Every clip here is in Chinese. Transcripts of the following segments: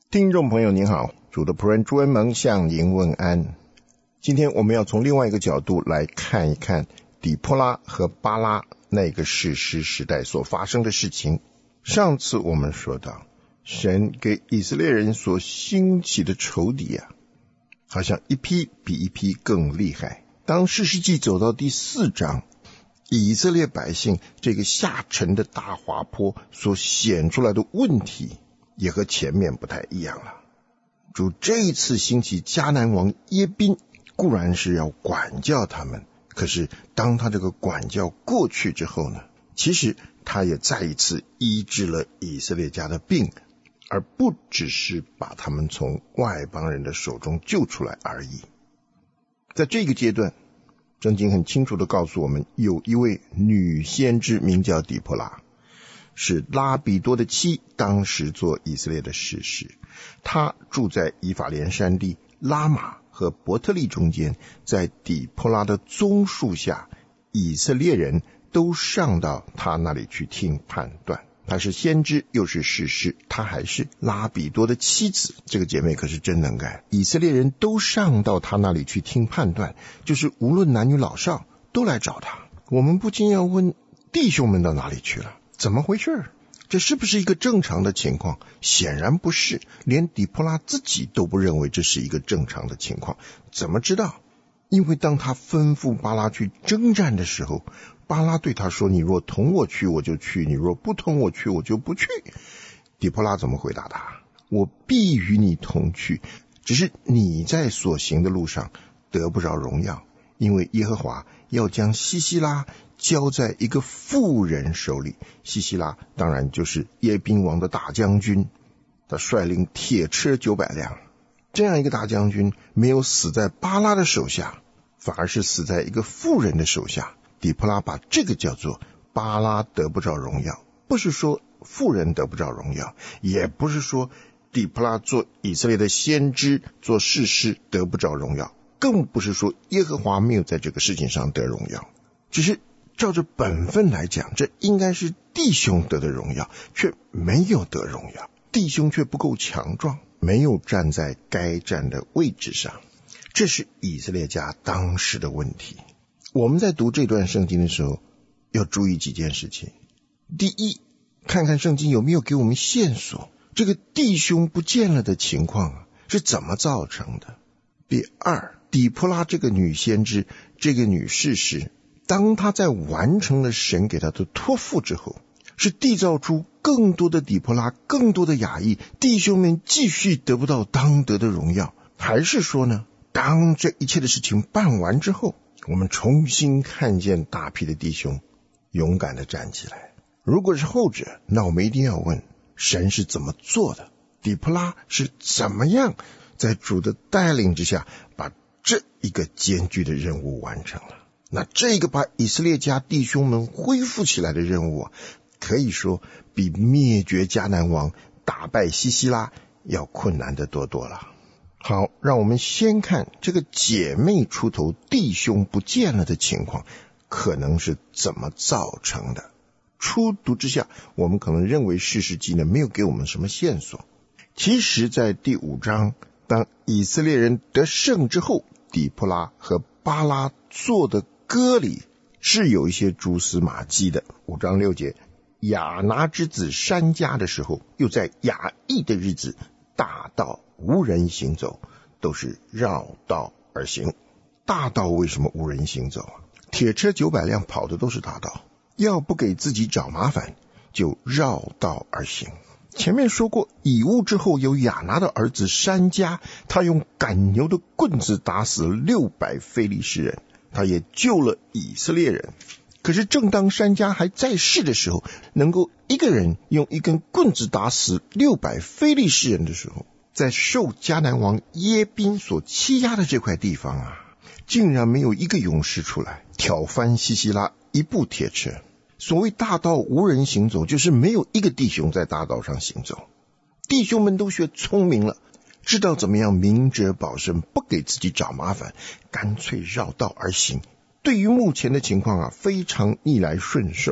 听众朋友您好，主的仆人朱恩蒙向您问安。今天我们要从另外一个角度来看一看底波拉和巴拉那个士师时代所发生的事情。上次我们说到，神给以色列人所兴起的仇敌啊，好像一批比一批更厉害。当士师记走到第4章，以色列百姓这个下沉的大滑坡所显出来的问题也和前面不太一样了。主这一次兴起迦南王耶宾，固然是要管教他们，可是当他这个管教过去之后呢，其实他也再一次医治了以色列家的病，而不只是把他们从外邦人的手中救出来而已。在这个阶段，圣经很清楚地告诉我们，有一位女先知名叫底波拉，是拉比多的妻，当时做以色列的士师。她住在以法莲山地拉玛和伯特利中间，在底波拉的棕树下，以色列人都上到她那里去听判断。她是先知又是士师，她还是拉比多的妻子，这个姐妹可是真能干。以色列人都上到她那里去听判断，就是无论男女老少都来找她。我们不禁要问，弟兄们到哪里去了？怎么回事？这是不是一个正常的情况？显然不是，连底波拉自己都不认为这是一个正常的情况。怎么知道？因为当他吩咐巴拉去征战的时候，巴拉对他说，你若同我去我就去，你若不同我去我就不去。底波拉怎么回答他？我必与你同去，只是你在所行的路上得不着荣耀，因为耶和华要将西西拉交在一个妇人手里。西西拉当然就是耶宾王的大将军，他率领铁车900辆。这样一个大将军没有死在巴拉的手下，反而是死在一个妇人的手下。底波拉把这个叫做巴拉得不着荣耀，不是说妇人得不着荣耀，也不是说底波拉做以色列的先知做士师得不着荣耀，更不是说耶和华没有在这个事情上得荣耀。只是照着本分来讲，这应该是弟兄得的荣耀，却没有得荣耀。弟兄却不够强壮，没有站在该站的位置上，这是以色列家当时的问题。我们在读这段圣经的时候要注意几件事情。第一，看看圣经有没有给我们线索，这个弟兄不见了的情况是怎么造成的。第二，底波拉这个女先知，这个女士师，当她在完成了神给她的托付之后，是缔造出更多的底波拉，更多的雅意，弟兄们继续得不到当得的荣耀，还是说呢，当这一切的事情办完之后，我们重新看见大批的弟兄勇敢地站起来？如果是后者，那我们一定要问，神是怎么做的？底波拉是怎么样在主的带领之下把这一个艰巨的任务完成了？那这个把以色列家弟兄们恢复起来的任务可以说比灭绝迦南王打败西西拉要困难得多多了。好，让我们先看这个姐妹出头弟兄不见了的情况可能是怎么造成的。初读之下，我们可能认为士师记呢没有给我们什么线索。其实在第5章，当以色列人得胜之后，底波拉和巴拉做的歌里是有一些蛛丝马迹的。5章6节，亚拿之子珊迦的时候，又在雅意的日子，大道无人行走，都是绕道而行。大道为什么无人行走？铁车900辆跑的都是大道，要不给自己找麻烦，就绕道而行。前面说过，以乌之后有亚拿的儿子珊迦，他用赶牛的棍子打死600非利士人，他也救了以色列人。可是正当珊迦还在世的时候，能够一个人用一根棍子打死600非利士人的时候，在受迦南王耶宾所欺压的这块地方竟然没有一个勇士出来挑翻西西拉一部铁车。所谓大道无人行走，就是没有一个弟兄在大道上行走。弟兄们都学聪明了，知道怎么样明哲保身，不给自己找麻烦，干脆绕道而行。对于目前的情况非常逆来顺受。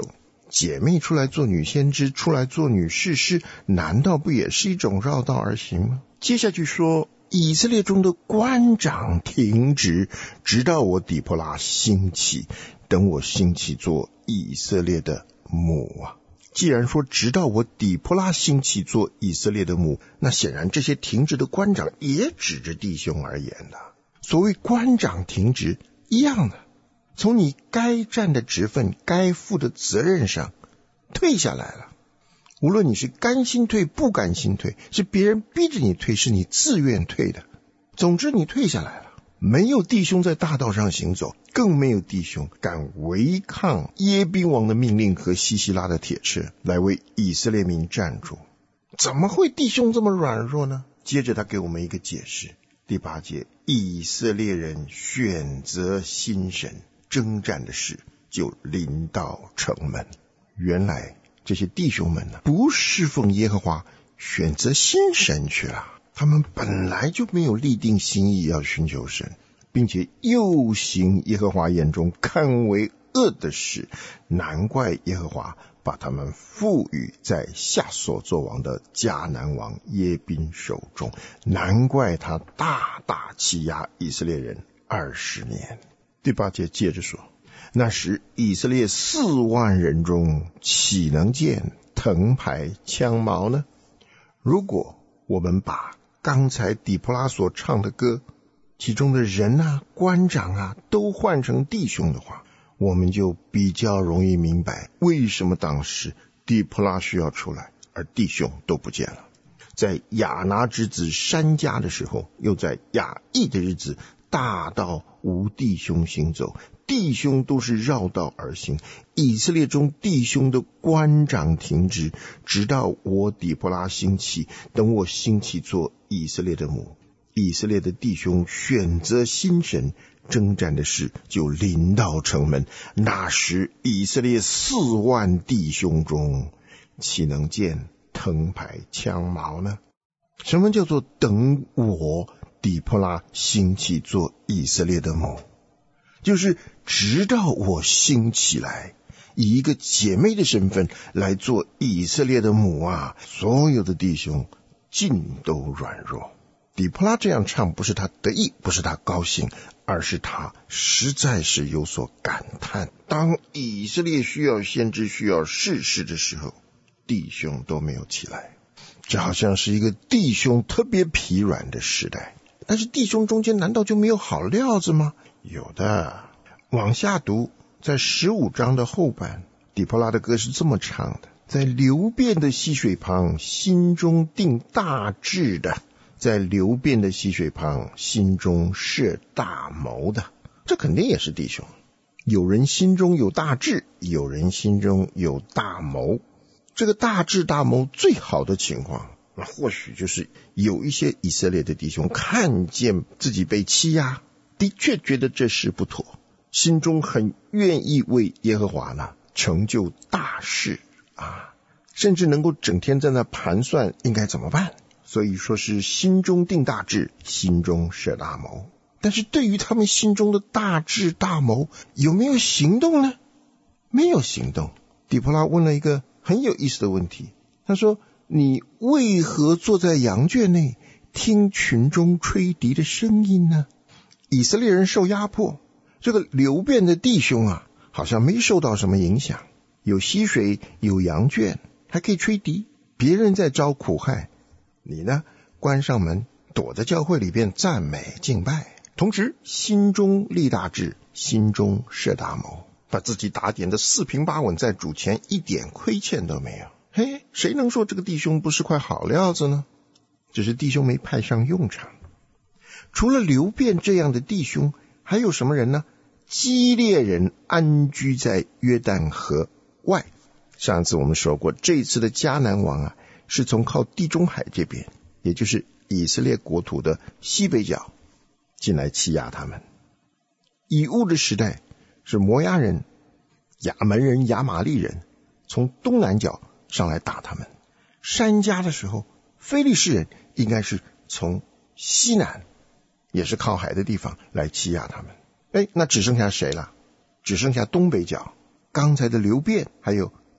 姐妹出来做女先知，出来做女士师，难道不也是一种绕道而行吗？接下去说，以色列中的官长停职，直到我底波拉兴起，等我兴起做以色列的母啊。既然说直到我底波拉兴起做以色列的母，那显然这些停职的官长也指着弟兄而言的。所谓官长停职一样的，从你该占的职分、该负的责任上退下来了。无论你是甘心退不甘心退，是别人逼着你退，是你自愿退的，总之你退下来了。没有弟兄在大道上行走，更没有弟兄敢违抗耶宾王的命令和西西拉的铁车，来为以色列民站住。怎么会弟兄这么软弱呢？接着他给我们一个解释，第8节，以色列人选择新神，征战的事就临到城门。原来这些弟兄们呢，不侍奉耶和华，选择新神去了。他们本来就没有立定心意要寻求神，并且又行耶和华眼中看为恶的事，难怪耶和华把他们赋予在夏所作王的迦南王耶宾手中，难怪他大大欺压以色列人20年。第8节接着说，那时以色列4万人中，岂能见藤牌枪矛呢？如果我们把刚才底波拉所唱的歌，其中的人啊、官长啊，都换成弟兄的话，我们就比较容易明白为什么当时底波拉需要出来，而弟兄都不见了。在亚拿之子珊迦的时候，又在亚裔的日子，大道无弟兄行走，弟兄都是绕道而行。以色列中弟兄的官长停职，直到我底波拉兴起，等我兴起做以色列的母。以色列的弟兄选择新神，征战的事就临到城门。那时以色列4万弟兄中，岂能见藤牌枪矛呢？什么叫做等我底波拉兴起做以色列的母？就是直到我兴起来，以一个姐妹的身份来做以色列的母啊，所有的弟兄尽都软弱。底波拉这样唱，不是他得意，不是他高兴，而是他实在是有所感叹。当以色列需要先知、需要士师的时候，弟兄都没有起来。这好像是一个弟兄特别疲软的时代。但是弟兄中间难道就没有好料子吗？有的。往下读，在15章的后半，底波拉的歌是这么唱的：在流变的溪水旁，心中定大志的，在流变的溪水旁，心中设大谋的。这肯定也是弟兄。有人心中有大志，有人心中有大谋。这个大志大谋最好的情况，那或许就是有一些以色列的弟兄看见自己被欺压，的确觉得这事不妥，心中很愿意为耶和华呢成就大事啊，甚至能够整天在那盘算应该怎么办。所以说是心中定大志，心中设大谋。但是对于他们心中的大志大谋，有没有行动呢？没有行动。底波拉问了一个很有意思的问题，他说：你为何坐在羊圈内，听群中吹笛的声音呢？以色列人受压迫，这个流变的弟兄啊，好像没受到什么影响，有溪水，有羊圈，还可以吹笛，别人在遭苦害，你呢，关上门，躲在教会里边赞美敬拜，同时心中立大志，心中设大谋，把自己打点的四平八稳，在主前一点亏欠都没有。嘿，谁能说这个弟兄不是块好料子呢？只是弟兄没派上用场。除了流变这样的弟兄，还有什么人呢？基列人安居在约旦河外。上次我们说过，这一次的迦南王啊，是从靠地中海这边，也就是以色列国土的西北角进来欺压他们。以乌的时代是摩押人、亚门人、亚玛利人从东南角上来打他们。珊迦的时候，非利士人应该是从西南，也是靠海的地方来欺压他们。那只剩下谁了？只剩下东北角，刚才的流变还有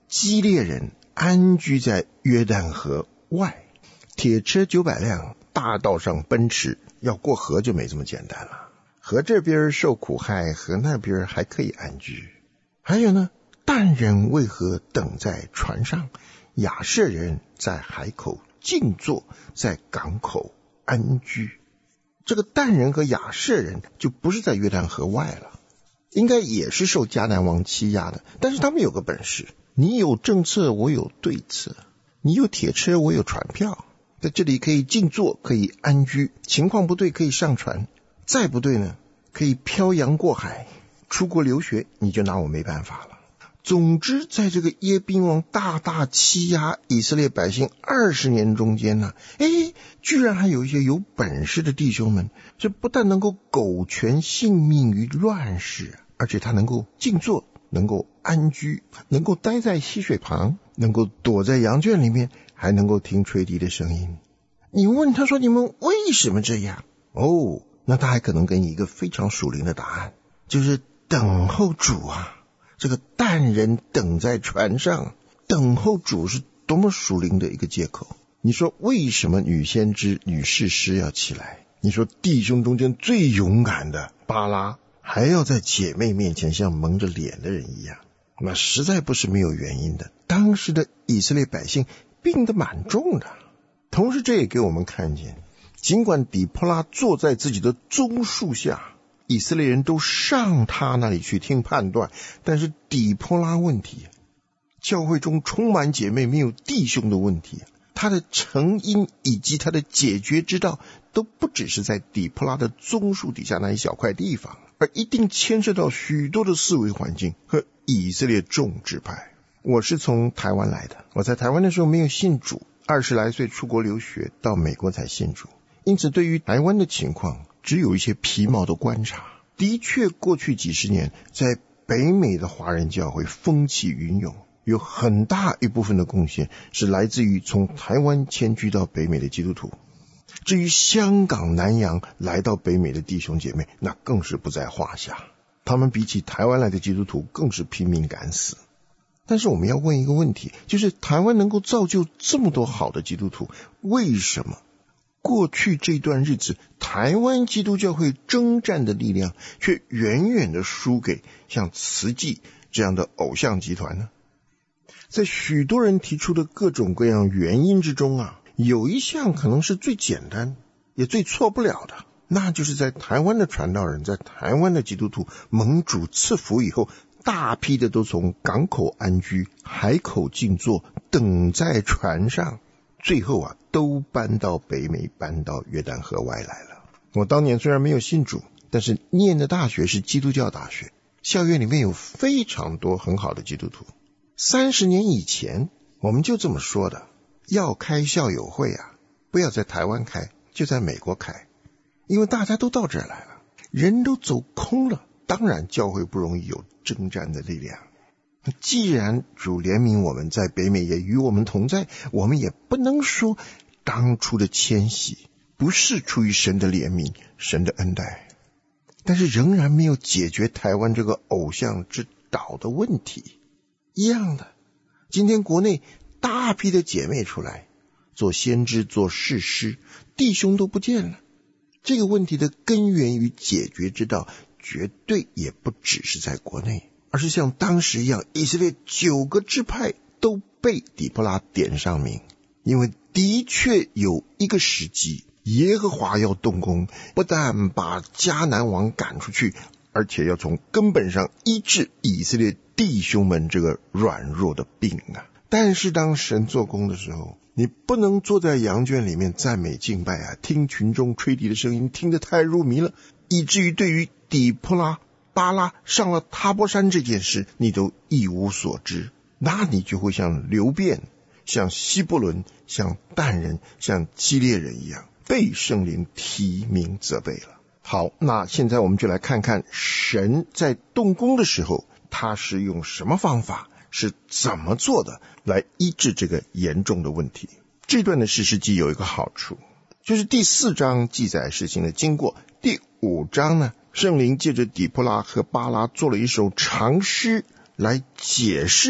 基列人安居在约旦河外，铁车900辆，大道上奔驰，要过河就没这么简单了。河这边受苦害，河那边还可以安居。还有呢，但人为何等在船上？亚设人在海口静坐，在港口安居。这个但人和亚设人就不是在约旦河外了，应该也是受迦南王欺压的，但是他们有个本事，你有政策，我有对策，你有铁车，我有船票，在这里可以静坐，可以安居，情况不对可以上船，再不对呢，可以漂洋过海，出国留学，你就拿我没办法了。总之，在这个耶宾王大大欺压以色列百姓20年中间呢，居然还有一些有本事的弟兄们，这不但能够苟全性命于乱世，而且他能够静坐，能够安居，能够待在溪水旁，能够躲在羊圈里面，还能够听吹笛的声音。你问他说你们为什么这样？那他还可能给你一个非常属灵的答案，就是等候主啊。这个但人等在船上，等候主是多么属灵的一个借口。你说为什么女先知、女士师要起来？你说弟兄中间最勇敢的巴拉还要在姐妹面前像蒙着脸的人一样，那实在不是没有原因的。当时的以色列百姓病得蛮重的。同时这也给我们看见，尽管底波拉坐在自己的棕树下，以色列人都上他那里去听判断，但是底波拉问题，教会中充满姐妹没有弟兄的问题，他的成因以及他的解决之道都不只是在底波拉的棕树底下那一小块地方，而一定牵涉到许多的思维环境和以色列众支派。我是从台湾来的，我在台湾的时候没有信主，20来岁出国留学，到美国才信主，因此对于台湾的情况只有一些皮毛的观察。的确过去几十年在北美的华人教会风起云涌，有很大一部分的贡献是来自于从台湾迁居到北美的基督徒。至于香港、南洋来到北美的弟兄姐妹，那更是不在话下，他们比起台湾来的基督徒更是拼命敢死。但是我们要问一个问题，就是台湾能够造就这么多好的基督徒，为什么过去这段日子台湾基督教会征战的力量却远远的输给像慈济这样的偶像集团呢？在许多人提出的各种各样原因之中有一项可能是最简单也最错不了的，那就是在台湾的传道人，在台湾的基督徒蒙主赐福以后，大批的都从港口安居，海口静坐，等在船上，最后都搬到北美，搬到约旦河外来了。我当年虽然没有信主，但是念的大学是基督教大学，校园里面有非常多很好的基督徒。30年以前我们就这么说的，要开校友会不要在台湾开，就在美国开，因为大家都到这儿来了，人都走空了，当然教会不容易有征战的力量。既然主怜悯我们，在北美也与我们同在，我们也不能说当初的迁徙不是出于神的怜悯，神的恩待，但是仍然没有解决台湾这个偶像之岛的问题。一样的，今天国内大批的姐妹出来做先知，做士师，弟兄都不见了。这个问题的根源与解决之道绝对也不只是在国内，而是像当时一样，以色列9个支派都被底波拉点上名。因为的确有一个时机，耶和华要动工，不但把迦南王赶出去，而且要从根本上医治以色列弟兄们这个软弱的病但是当神做工的时候，你不能坐在羊圈里面赞美敬拜听群众吹笛的声音，听得太入迷了，以至于对于底波拉、巴拉上了塔波山这件事你都一无所知，那你就会像流便、像希伯伦、像但人、像基列人一样被圣灵提名责备了。好，那现在我们就来看看神在动工的时候，他是用什么方法，是怎么做的来医治这个严重的问题。这段的士师记有一个好处，就是第4章记载事情的经过，第5章呢，圣灵借着底波拉和巴拉做了一首长诗来解释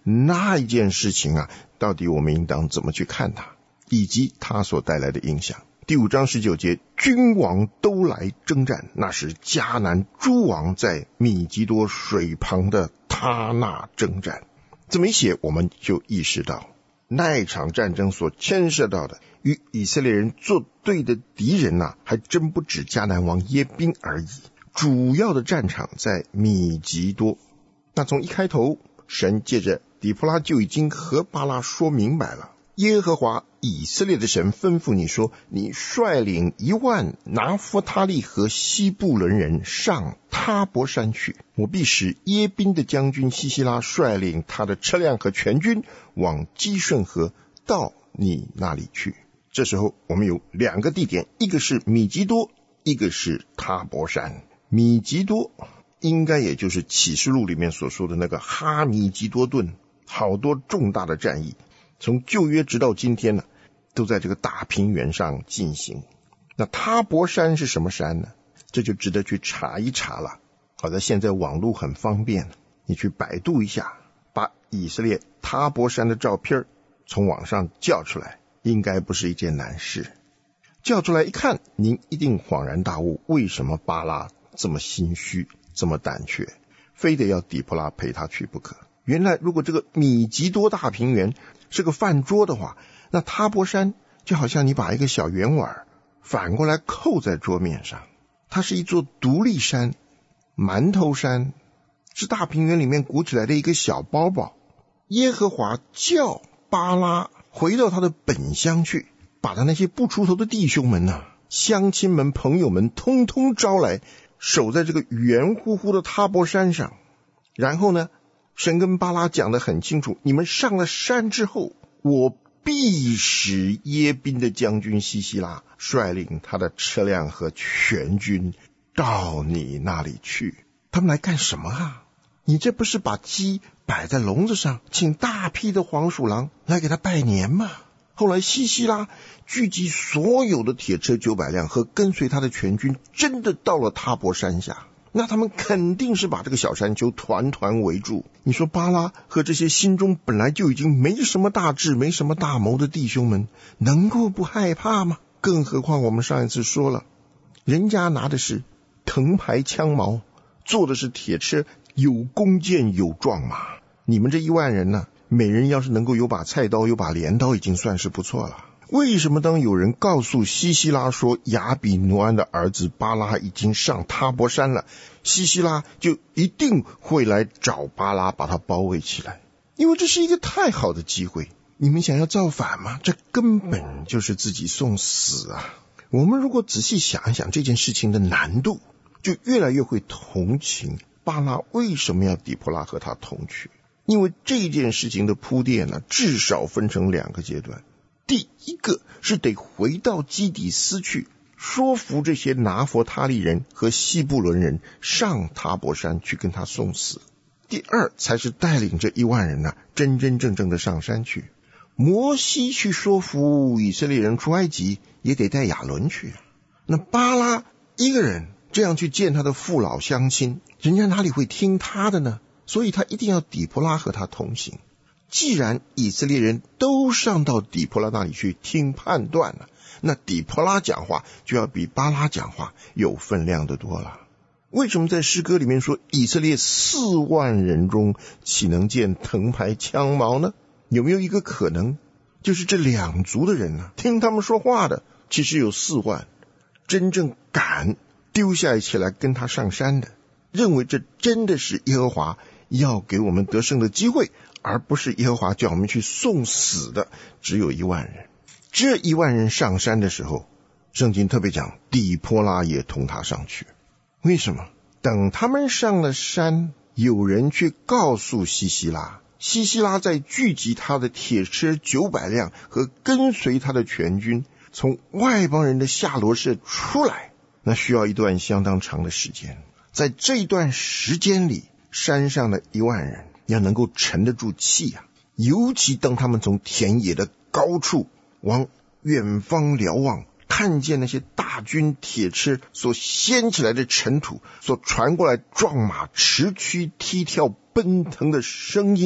那一件事情啊，到底我们应当怎么去看它，以及它所带来的影响。第5章19节，君王都来征战，那时迦南诸王在米吉多水旁的他那征战。这么一写，我们就意识到那一场战争所牵涉到的与以色列人作对的敌人啊，还真不止迦南王耶宾而已。主要的战场在米吉多。那从一开头，神借着底波拉就已经和巴拉说明白了，耶和华以色列的神吩咐你说，你率领10000拿弗他利和西布伦人上他伯山去，我必使耶宾的将军西西拉率领他的车辆和全军往基顺河到你那里去。这时候我们有2个地点，一个是米吉多，一个是他伯山。米吉多应该也就是启示录里面所说的那个哈米吉多顿，好多重大的战役，从旧约直到今天呢，都在这个大平原上进行。那他伯山是什么山呢？这就值得去查一查了。好在现在网络很方便，你去百度一下，把以色列他伯山的照片从网上叫出来，应该不是一件难事。叫出来一看，您一定恍然大悟，为什么巴拉这么心虚，这么胆怯，非得要底波拉陪他去不可。原来如果这个米吉多大平原是个饭桌的话，那他伯山就好像你把一个小圆碗反过来扣在桌面上，它是一座独立山，馒头山，是大平原里面鼓起来的一个小包包。耶和华叫巴拉回到他的本乡去，把他那些不出头的弟兄们啊，乡亲们朋友们通通招来，守在这个圆乎乎的他伯山上。然后呢，神跟巴拉讲得很清楚，你们上了山之后，我必使耶宾的将军西西拉率领他的车辆和全军到你那里去。他们来干什么啊？你这不是把鸡摆在笼子上，请大批的黄鼠狼来给他拜年吗？后来西西拉聚集所有的铁车900辆和跟随他的全军，真的到了他伯山下。那他们肯定是把这个小山丘团团围住。你说巴拉和这些心中本来就已经没什么大志没什么大谋的弟兄们，能够不害怕吗？更何况我们上一次说了，人家拿的是藤牌枪矛，坐的是铁车，有弓箭有壮马。你们这10000人呢，每人要是能够有把菜刀有把镰刀，已经算是不错了。为什么当有人告诉西西拉说亚比挪安的儿子巴拉已经上他伯山了，西西拉就一定会来找巴拉把他包围起来？因为这是一个太好的机会。你们想要造反吗？这根本就是自己送死啊！我们如果仔细想一想这件事情的难度，就越来越会同情巴拉为什么要底波拉和他同去。因为这件事情的铺垫呢，至少分成2个阶段。第一个是得回到基底斯去，说服这些拿弗他利人和西布伦人上他伯山去跟他送死。第二才是带领这10000人呢，真真正正的上山去。摩西去说服以色列人出埃及，也得带亚伦去。那巴拉一个人这样去见他的父老乡亲，人家哪里会听他的呢？所以他一定要底波拉和他同行。既然以色列人都上到底波拉那里去听判断了，那底波拉讲话就要比巴拉讲话有分量的多了。为什么在诗歌里面说以色列40000人中岂能见藤牌枪矛呢？有没有一个可能，就是这2族的人呢，听他们说话的其实有4万，真正敢丢下一切来跟他上山的，认为这真的是耶和华要给我们得胜的机会，而不是耶和华叫我们去送死的，只有10000人。这10000人上山的时候，圣经特别讲底波拉也同他上去。为什么？等他们上了山，有人去告诉西西拉，西西拉在聚集他的铁车900辆和跟随他的全军，从外邦人的夏罗舍出来，那需要一段相当长的时间。在这一段时间里，山上的10000人要能够沉得住气啊！尤其当他们从田野的高处往远方瞭望，看见那些大军铁车所掀起来的尘土，所传过来壮马驰驱踢跳奔腾的声音呢，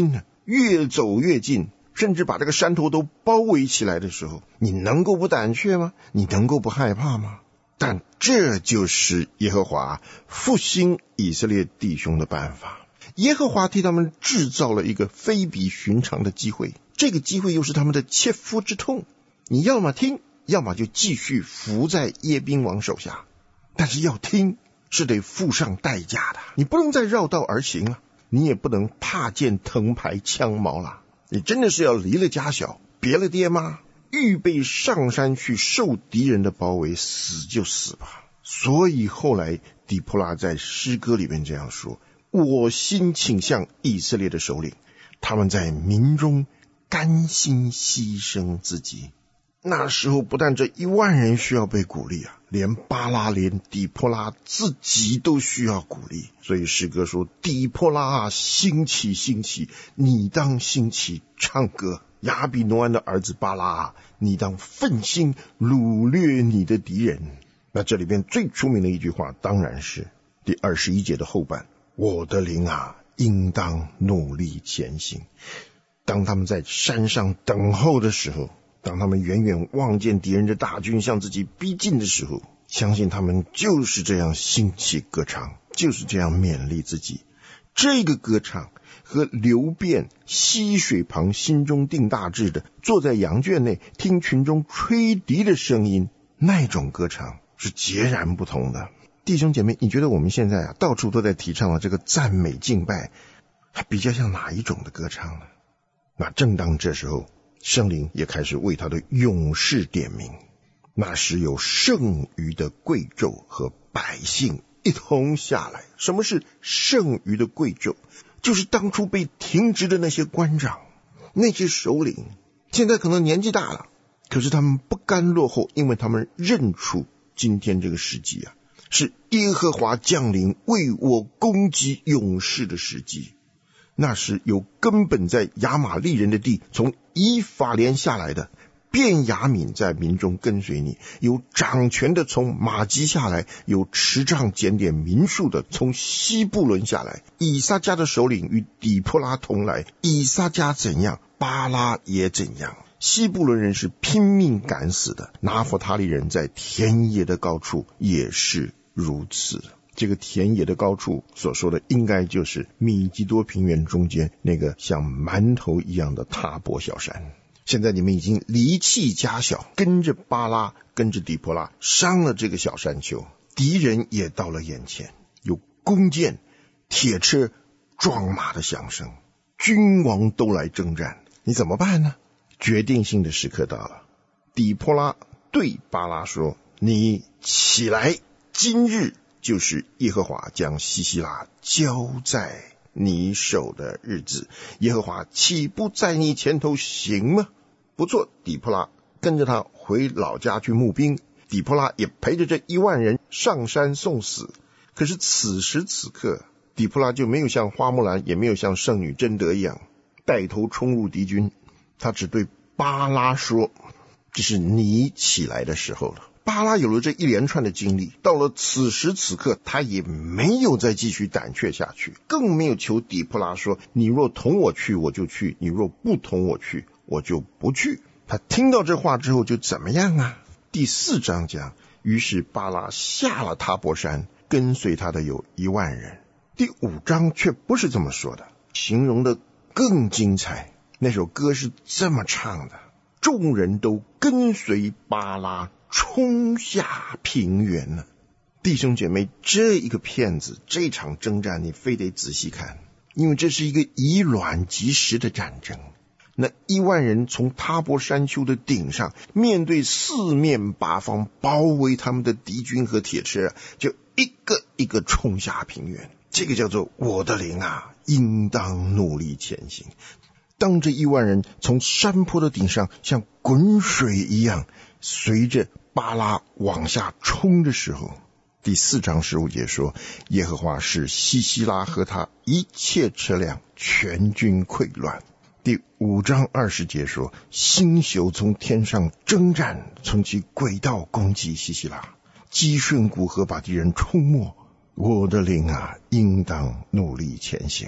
越走越近，甚至把这个山头都包围起来的时候，你能够不胆怯吗？你能够不害怕吗？但这就是耶和华复兴以色列弟兄的办法。耶和华替他们制造了一个非比寻常的机会，这个机会又是他们的切肤之痛。你要么听，要么就继续服在耶宾王手下，但是要听是得付上代价的。你不能再绕道而行了，你也不能怕见藤牌枪矛了。你真的是要离了家小，别了爹妈，预备上山去受敌人的包围，死就死吧。所以后来底波拉在诗歌里面这样说：我心倾向以色列的首领，他们在民中甘心牺牲自己。那时候不但这10000人需要被鼓励啊，连巴拉连底波拉自己都需要鼓励。所以诗歌说：底波拉啊，兴起兴起，你当兴起唱歌。亚比挪安的儿子巴拉啊，你当奋心掳掠你的敌人。那这里边最出名的一句话当然是第21节的后半：我的灵啊，应当努力前行。当他们在山上等候的时候，当他们远远望见敌人的大军向自己逼近的时候，相信他们就是这样兴起歌唱，就是这样勉励自己。这个歌唱和流便溪水旁心中定大志的坐在羊圈内听群中吹笛的声音，那种歌唱是截然不同的。弟兄姐妹，你觉得我们现在到处都在提倡的这个赞美敬拜，还比较像哪一种的歌唱呢？那正当这时候，圣灵也开始为他的勇士点名。那时有剩余的贵胄和百姓一同下来。什么是剩余的贵胄？就是当初被停职的那些官长，那些首领，现在可能年纪大了，可是他们不甘落后，因为他们认出今天这个时机啊，是耶和华降临为我攻击勇士的时机。那时有根本在亚玛利人的地，从以法莲下来的，便雅悯在民中跟随你；有掌权的从马基下来，有持杖检点民数的从西布伦下来。以撒家的首领与底波拉同来，以撒家怎样，巴拉也怎样。西布伦人是拼命赶死的，拿弗他利人在田野的高处也是如此。这个田野的高处所说的，应该就是米基多平原中间那个像馒头一样的塔伯小山。现在你们已经离弃家小，跟着巴拉，跟着底波拉上了这个小山丘，敌人也到了眼前，有弓箭、铁车、壮马的响声，君王都来征战，你怎么办呢？决定性的时刻到了。底波拉对巴拉说：你起来，今日就是耶和华将西西拉交在你手的日子，耶和华岂不在你前头行吗？不错，底波拉跟着他回老家去募兵，底波拉也陪着这10000人上山送死。可是此时此刻，底波拉就没有像花木兰，也没有像圣女贞德一样带头冲入敌军，他只对巴拉说：这是你起来的时候了。巴拉有了这一连串的经历，到了此时此刻，他也没有再继续胆怯下去，更没有求底波拉说：你若同我去我就去，你若不同我去我就不去。他听到这话之后就怎么样啊？第4章讲，于是巴拉下了塔伯山，跟随他的有10000人。第5章却不是这么说的，形容的更精彩。那首歌是这么唱的：众人都跟随巴拉冲下平原了。弟兄姐妹，这一个片子，这场征战你非得仔细看，因为这是一个以卵击石的战争。那10000人从塔伯山丘的顶上，面对四面八方包围他们的敌军和铁车，就一个一个冲下平原。这个叫做我的灵啊，应当努力前行。当这10000人从山坡的顶上像滚水一样随着巴拉往下冲的时候，第4章15节说：耶和华使西西拉和他一切车辆全军溃乱。第5章20节说：星宿从天上征战，从其轨道攻击西西拉，基顺谷河把敌人冲没。我的灵啊，应当努力前行。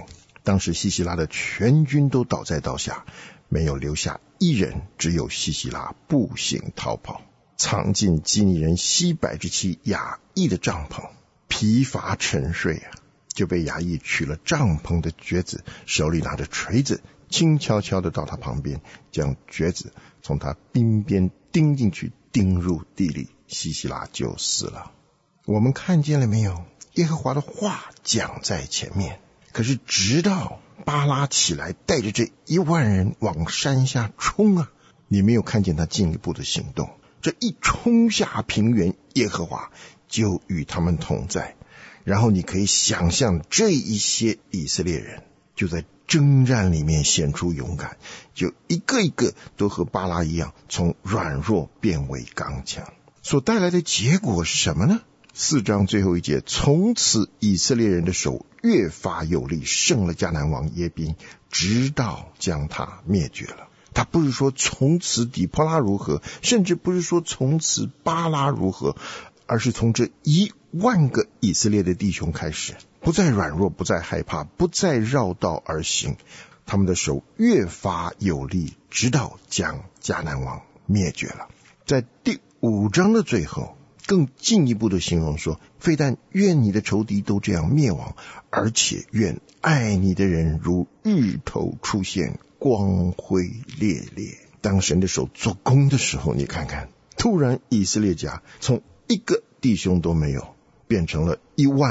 当时西西拉的全军都倒在刀下，没有留下一人，只有西西拉步行逃跑，藏进基尼人西百之妻雅意的帐篷，疲乏沉睡就被雅意取了帐篷的橛子，手里拿着锤子，轻悄悄的到他旁边，将橛子从他鬓边钉进去，钉入地里，西西拉就死了。我们看见了没有？耶和华的话讲在前面，可是直到巴拉起来带着这10000人往山下冲你没有看见他进一步的行动。这一冲下平原，耶和华就与他们同在。然后你可以想象，这一些以色列人就在征战里面显出勇敢，就一个一个都和巴拉一样，从软弱变为刚强。所带来的结果是什么呢？4章最后一节，从此以色列人的手越发有力，胜了迦南王耶宾，直到将他灭绝了。他不是说从此底波拉如何，甚至不是说从此巴拉如何，而是从这10000个以色列的弟兄开始，不再软弱，不再害怕，不再绕道而行，他们的手越发有力，直到将迦南王灭绝了。在第5章的最后更进一步的形容说，非但愿你的仇敌都这样灭亡，而且愿爱你的人如日头出现，光辉烈烈。当神的手做工的时候，你看看，突然以色列家从一个弟兄都没有，变成了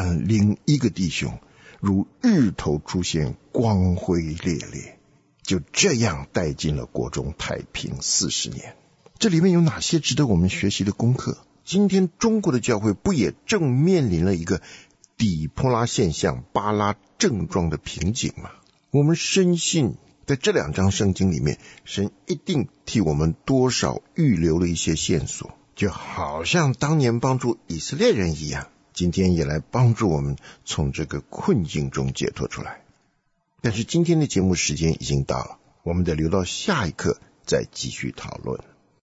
10001个弟兄，如日头出现，光辉烈烈，就这样带进了国中太平40年。这里面有哪些值得我们学习的功课？今天中国的教会不也正面临了一个底波拉现象、巴拉症状的瓶颈吗？我们深信在这2章圣经里面，神一定替我们多少预留了一些线索，就好像当年帮助以色列人一样，今天也来帮助我们从这个困境中解脱出来。但是今天的节目时间已经到了，我们得留到下一课再继续讨论。